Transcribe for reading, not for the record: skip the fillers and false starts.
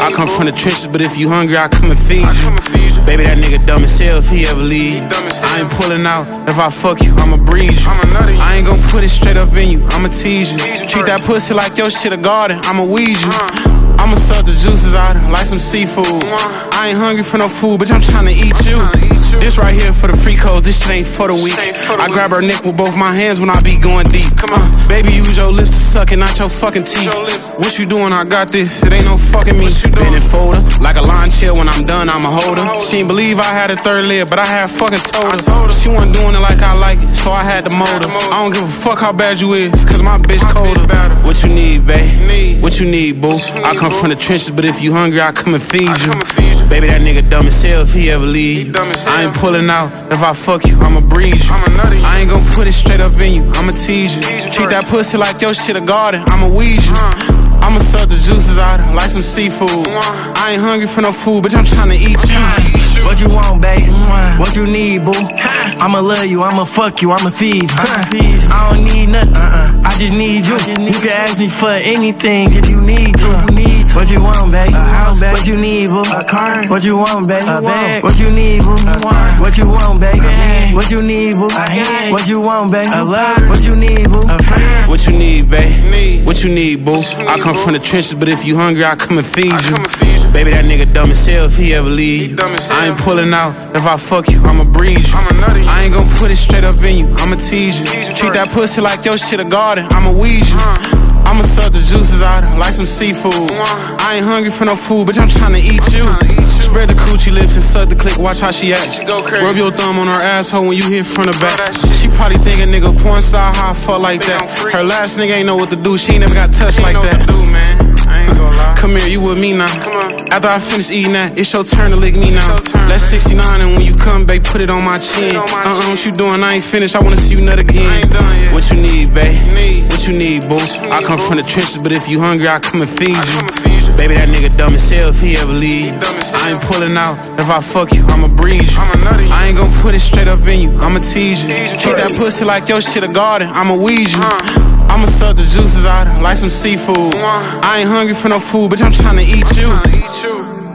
I come from the trenches, but if you hungry, I come and feed you. Baby, that nigga dumb as hell if he ever leave. I ain't pulling out, if I fuck you, I'ma breeze you. I ain't gon' put it straight up in you, I'ma tease you. Treat that pussy like your shit a garden, I'ma weed you. I'ma suck the juices out like some seafood. I ain't hungry for no food, bitch, I'm tryna eat you. This right here for the free codes, this shit ain't for the weak. I grab her neck with both my hands when I be going deep. Come on, baby, use your lips to suck it, not your fucking teeth. What you doing? I got this, it ain't no fucking me. Bend and fold her, like a lawn chair. When I'm done, I'ma hold her. She ain't believe I had a third leg, but I had fucking told her. She wasn't doing it like I like it, so I had to mold her. I don't give a fuck how bad you is, cause my bitch colder. What you need, babe? What you need, boo? I come from the trenches, but if you hungry, I come and feed you. Baby, that nigga dumb as hell if he ever leave. I ain't pulling out, if I fuck you, I'ma breeze you. I ain't gon' put it straight up in you, I'ma tease you. Treat that pussy like your shit a garden, I'ma weed you. I'ma suck the juices out like some seafood. I ain't hungry for no food, bitch, I'm tryna eat you. What you want, babe? What you need, boo? I'ma love you, I'ma fuck you, I'ma feed you. I don't need nothing, I just need you. You can ask me for anything if you need to. What you want, babe? What you need, boo? What you want, babe? What you need, boo? What you want, babe? What you need, boo? What you want, babe? What you need, boo? What you need, babe? What you need, boo? I come from the trenches, but if you hungry, I come and feed you. Baby, that nigga dumb as hell if he ever leave. I ain't pulling out, if I fuck you, I'ma breeze you. I ain't gon' put it straight up in you, I'ma tease you. Treat that pussy like your shit a garden, I'ma weed you. I'ma suck the juices out like some seafood. I ain't hungry for no food, bitch, I'm tryna eat you. Spread the coochie lips and suck the click, watch how she act. Rub your thumb on her asshole when you hit front or back. She probably think a nigga porn star, how I fuck like that. Her last nigga ain't know what to do, she ain't never got touched like that. Come here, you with me now. After I finish eating that, it's your turn to lick me now. That's 69, and when you come, babe, put it on my chin. What you doing? I ain't finished, I wanna see you nut again. What you need, babe? What you need, boo? I come from the trenches, but if you hungry, I come and feed you. Baby, that nigga dumb as hell if he ever leave. I ain't pulling out, if I fuck you, I'ma breeze you. I ain't gon' put it straight up in you, I'ma tease you. Treat that pussy like your shit a garden, I'ma weed you. I'ma suck the juices out like some seafood. I ain't hungry for no food, bitch, I'm tryna eat you.